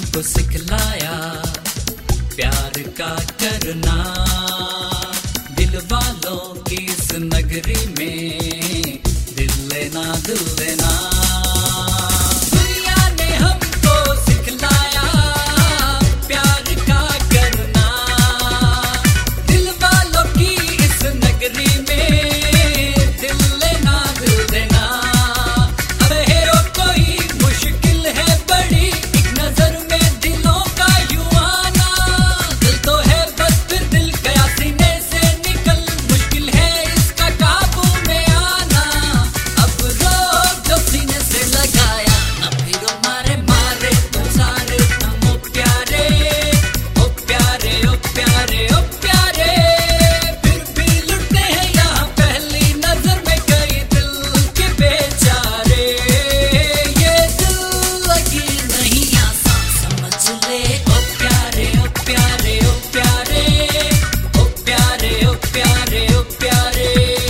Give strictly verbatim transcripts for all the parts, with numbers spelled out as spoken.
हमको सिखलाया प्यार का करना, दिल वालों की इस नगरी में दिल लेना दिल लेना। दुनिया ने हमको सिखलाया प्यार का करना, दिल वालों की इस नगरी में दिल लेना दिल देना। अरे हेरो कोई मुश्किल है बड़ी, एक नजर में दिलों का यूं आना। दिल तो है बस फिर दिल गया सीने से निकल, मुश्किल है इसका काबू में आना। अब रोक जो सीने से लगाया, अब हीरो मारे मारे तुम सारे हम ओ प्यारे, ओ प्यारे ओ प्यारे ओ प्यारे। फिर भी लुटते हैं यहाँ पहली नजर में कई दिल के बेचारे। ये दिल लगी नहीं आसान समझ ले, ओ प्यारे ओ प्यारे ओ प्यारे, ओ प्यारे ओ प्यारे ओ प्यारे।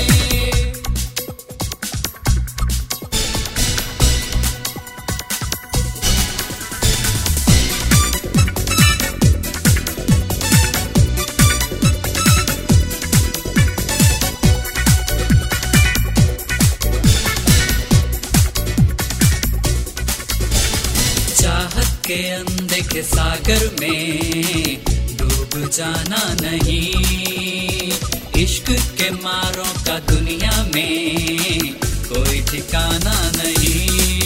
चाहत के अनदेखे सागर में डूब जाना नहीं, इश्क के मारों का दुनिया में कोई ठिकाना नहीं।